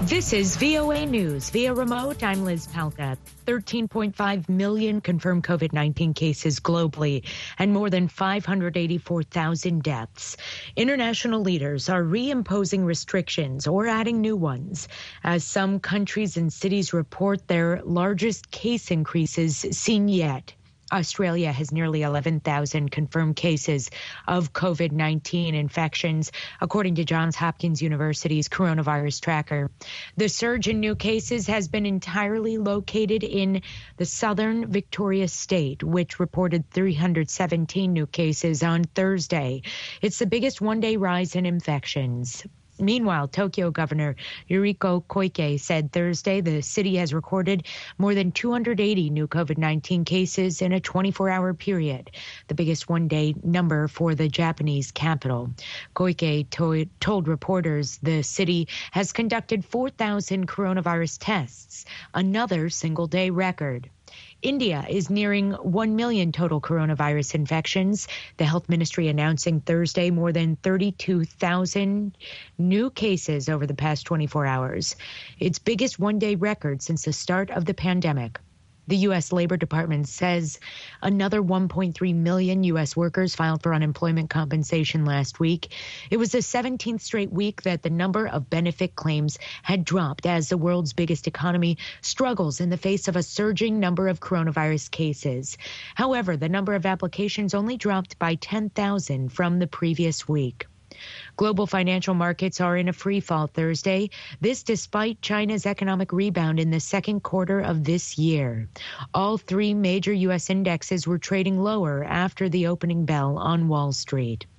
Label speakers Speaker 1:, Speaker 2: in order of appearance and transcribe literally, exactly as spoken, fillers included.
Speaker 1: This is V O A News. Via remote, I'm Liz Palka. thirteen point five million confirmed COVID nineteen cases globally and more than five hundred eighty-four thousand deaths. International leaders are reimposing restrictions or adding new ones as some countries and cities report their largest case increases seen yet. Australia has nearly eleven thousand confirmed cases of COVID nineteen infections, according to Johns Hopkins University's coronavirus tracker. The surge in new cases has been entirely located in the southern Victoria state, which reported three hundred seventeen new cases on Thursday. It's the biggest one-day rise in infections. Meanwhile, Tokyo Governor Yuriko Koike said Thursday the city has recorded more than two hundred eighty new COVID nineteen cases in a twenty-four hour period, the biggest one-day number for the Japanese capital. Koike to- told reporters the city has conducted four thousand coronavirus tests, another single-day record. India is nearing one million total coronavirus infections. The health ministry announcing Thursday more than thirty-two thousand new cases over the past twenty-four hours. Its biggest one-day record since the start of the pandemic. The U S Labor Department says another one point three million U S workers filed for unemployment compensation last week. It was the seventeenth straight week that the number of benefit claims had dropped as the world's biggest economy struggles in the face of a surging number of coronavirus cases. However, the number of applications only dropped by ten thousand from the previous week. Global financial markets are in a free fall Thursday, this despite China's economic rebound in the second quarter of this year. All three major U S indexes were trading lower after the opening bell on Wall Street.